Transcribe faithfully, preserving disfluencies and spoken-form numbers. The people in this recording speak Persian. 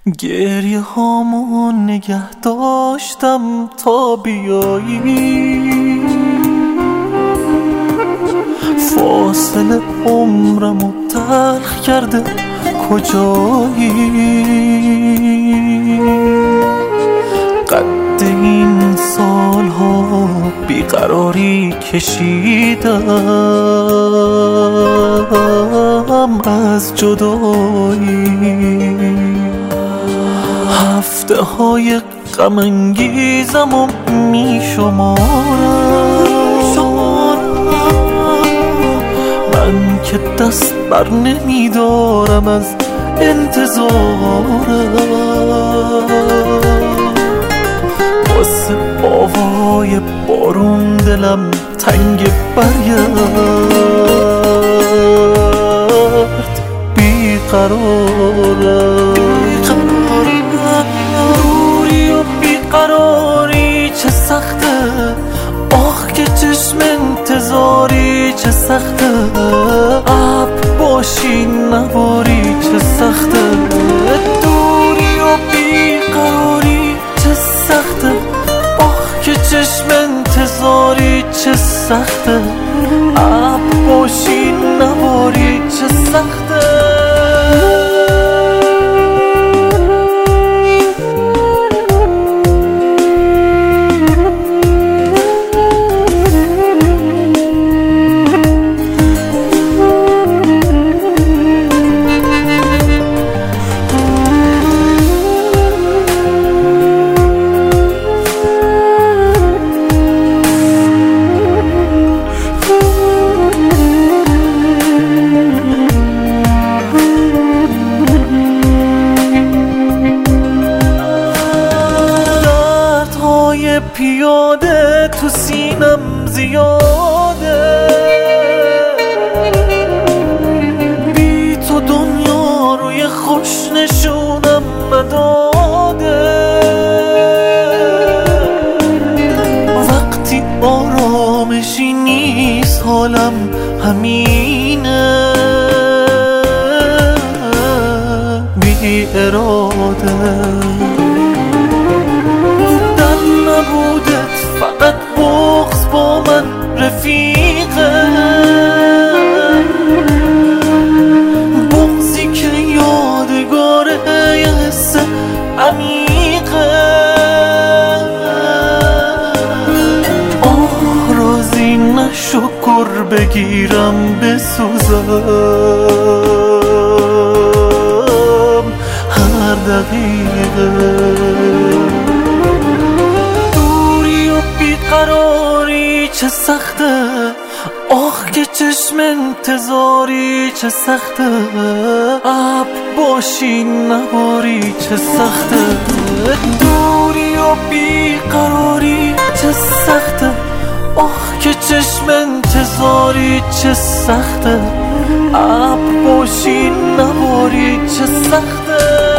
گریه هامو نگه داشتم تا بیایی، فاصله عمرمو تلخ کرده کجایی. قد این سالها بیقراری کشیدم از جدایی، هفته های غم انگیزمو می شمارم، من که دست بر نمی دارم از انتظارم. واسه آوای بارون دلم تنگ برگرد، بیقرارم. روری و بیقراری چه سخته، آخ که چشم انتظاری چه سخته، اب باشی نباری چه سخته. دوری و بیقراری چه سخته، آخ که چشم انتظاری چه سخته، اب باشی نباری چه سخته. پیاده تو سینم زیاده، بی تو دنیا روی خوش نشونم نداده. وقتی آرامشی نیست حالم همینه، بی اراده. نبودت فقط بغض با من رفیقه، بغضی که یادگاره یه حس عمیقه. آه راضی نشکر بگیرم بسوزم هر دقیقه. بیقراری چه سخته، آخ که چشم انتظاری چه سخته، اب باشی نباری چه سخته. دوری و بیقراری چه سخته، آخ که چشم انتظاری چه سخته، اب باشی نباری چه سخته.